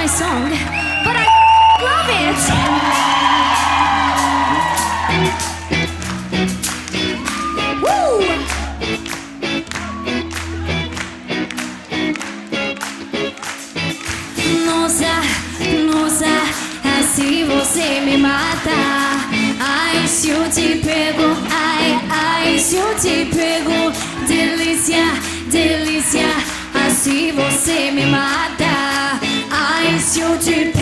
my song, but I love it. Woo! Nossa, assim você me mata. Ai, se eu te pego, ai, se eu te pego. Delícia, delícia, assim você me mata. Ai, se eu te